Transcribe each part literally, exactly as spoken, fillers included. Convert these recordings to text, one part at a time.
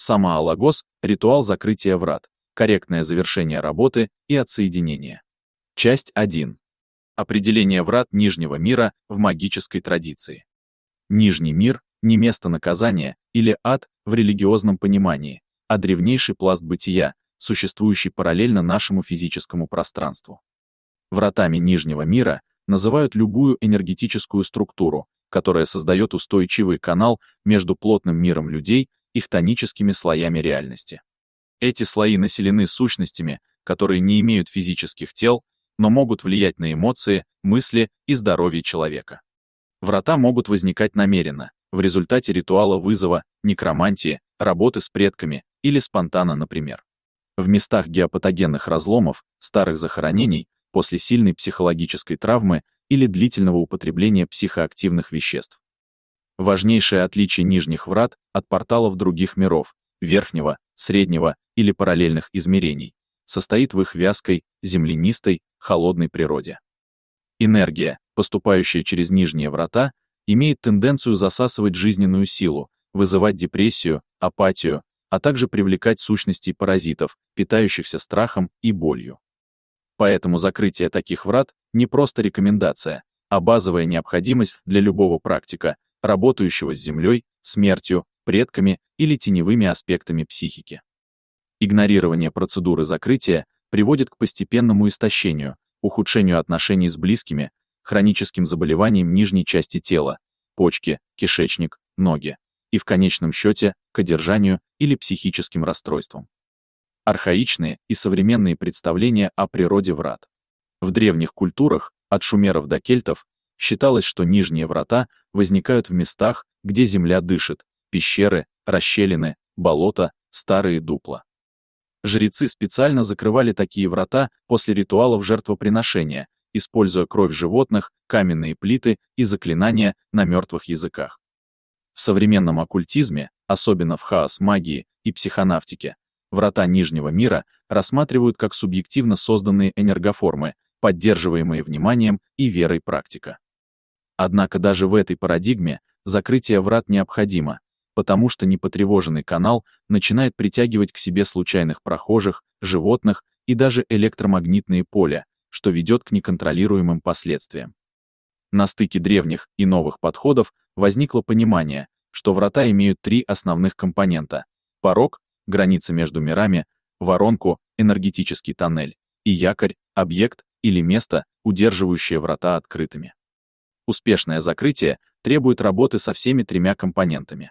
Самоалогос — ритуал закрытия врат, корректное завершение работы и отсоединение. Часть один. Определение врат Нижнего мира в магической традиции. Нижний мир — не место наказания или ад в религиозном понимании, а древнейший пласт бытия, существующий параллельно нашему физическому пространству. Вратами Нижнего мира называют любую энергетическую структуру, которая создает устойчивый канал между плотным миром людей и хтоническими слоями реальности. Эти слои населены сущностями, которые не имеют физических тел, но могут влиять на эмоции, мысли и здоровье человека. Врата могут возникать намеренно, в результате ритуала вызова, некромантии, работы с предками или спонтанно, например. В местах геопатогенных разломов, старых захоронений, после сильной психологической травмы или длительного употребления психоактивных веществ. Важнейшее отличие нижних врат от порталов других миров, верхнего, среднего или параллельных измерений, состоит в их вязкой, землянистой, холодной природе. Энергия, поступающая через нижние врата, имеет тенденцию засасывать жизненную силу, вызывать депрессию, апатию, а также привлекать сущностей паразитов, питающихся страхом и болью. Поэтому закрытие таких врат не просто рекомендация, а базовая необходимость для любого практика, работающего с землей, смертью, предками или теневыми аспектами психики. Игнорирование процедуры закрытия приводит к постепенному истощению, ухудшению отношений с близкими, хроническим заболеваниям нижней части тела, почки, кишечник, ноги, и в конечном счете к одержанию или психическим расстройствам. Архаичные и современные представления о природе врат. В древних культурах, от шумеров до кельтов, считалось, что нижние врата возникают в местах, где земля дышит, пещеры, расщелины, болота, старые дупла. Жрецы специально закрывали такие врата после ритуалов жертвоприношения, используя кровь животных, каменные плиты и заклинания на мертвых языках. В современном оккультизме, особенно в хаос-магии и психонавтике, врата Нижнего мира рассматривают как субъективно созданные энергоформы, поддерживаемые вниманием и верой практика. Однако даже в этой парадигме закрытие врат необходимо, потому что непотревоженный канал начинает притягивать к себе случайных прохожих, животных и даже электромагнитные поля, что ведет к неконтролируемым последствиям. На стыке древних и новых подходов возникло понимание, что врата имеют три основных компонента: порог, граница между мирами, воронку, энергетический тоннель, и якорь, объект или место, удерживающее врата открытыми. Успешное закрытие требует работы со всеми тремя компонентами.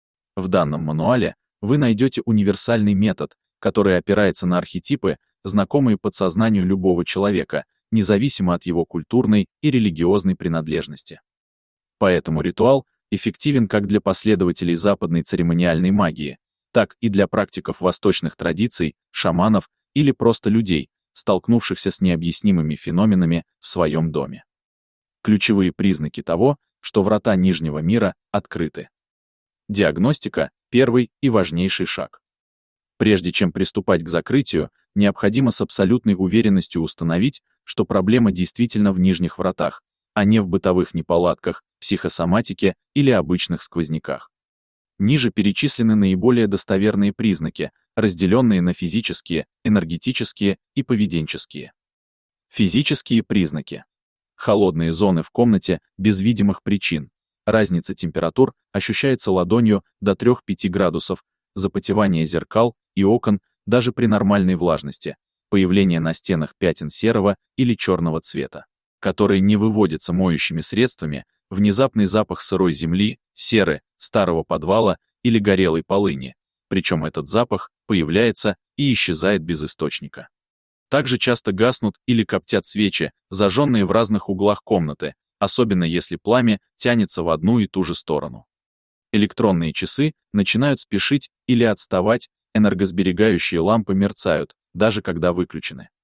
В данном мануале вы найдете универсальный метод, который опирается на архетипы, знакомые подсознанию любого человека, независимо от его культурной и религиозной принадлежности. Поэтому ритуал эффективен как для последователей западной церемониальной магии, так и для практиков восточных традиций, шаманов или просто людей, столкнувшихся с необъяснимыми феноменами в своем доме. Ключевые признаки того, что врата Нижнего мира открыты. Диагностика — первый и важнейший шаг. Прежде чем приступать к закрытию, необходимо с абсолютной уверенностью установить, что проблема действительно в нижних вратах, а не в бытовых неполадках, психосоматике или обычных сквозняках. Ниже перечислены наиболее достоверные признаки, разделенные на физические, энергетические и поведенческие. Физические признаки. Холодные зоны в комнате без видимых причин. Разница температур ощущается ладонью до трёх-пяти градусов, запотевание зеркал и окон даже при нормальной влажности, появление на стенах пятен серого или черного цвета, которые не выводятся моющими средствами, внезапный запах сырой земли, серы, старого подвала или горелой полыни, причем этот запах появляется и исчезает без источника. Также часто гаснут или коптят свечи, зажженные в разных углах комнаты, особенно если пламя тянется в одну и ту же сторону. Электронные часы начинают спешить или отставать, энергосберегающие лампы мерцают, даже когда выключены.